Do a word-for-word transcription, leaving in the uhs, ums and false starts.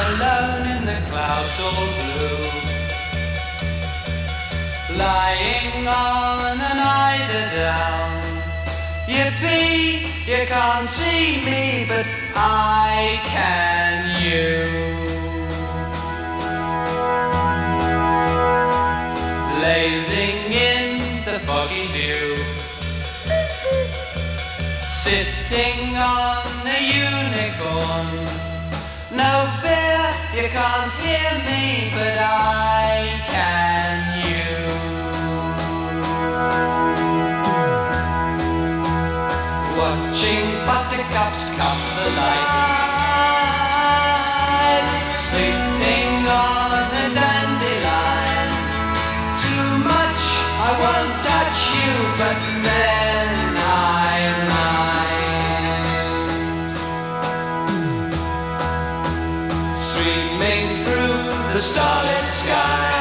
alone in the clouds all blue, lying on an eider down. Yippee, you can't see me, but I can you. Blazing in the foggy dew, sitting on a unicorn. No fear, you can't hear me, but I can you. Watching buttercups cuff the light, sleeping on a dandelion. Too much, I won't touch you, but then I might. Streaming through the starlit sky,